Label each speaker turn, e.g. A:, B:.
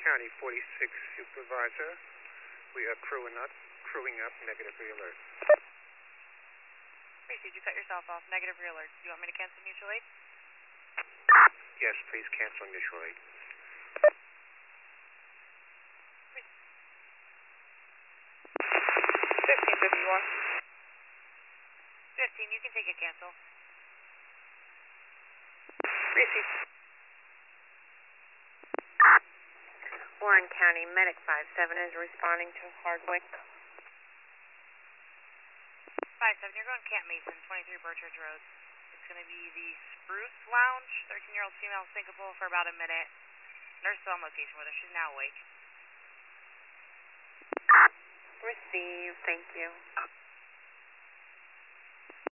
A: County 46 Supervisor. We are crewing up, negative re-alert.
B: Reese, did you cut yourself off? Negative re-alert. Do you want me to cancel mutual aid?
A: Yes, please cancel mutual aid.
B: 1551. 15, you can take a cancel.
A: Reese.
C: Warren County Medic 57 is responding to Hardwick.
B: 57, you're going Camp Mason, 23 Burchard Road. It's going to be the Spruce Lounge, 13-year-old female syncopal for about a minute. Nurse still on location with her. She's now awake.
C: Receive, thank you.